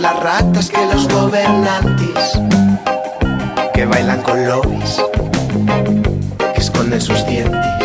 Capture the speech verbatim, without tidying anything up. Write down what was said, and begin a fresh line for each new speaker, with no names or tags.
las ratas que los gobernantes, que bailan con lobbies, que esconden sus dientes.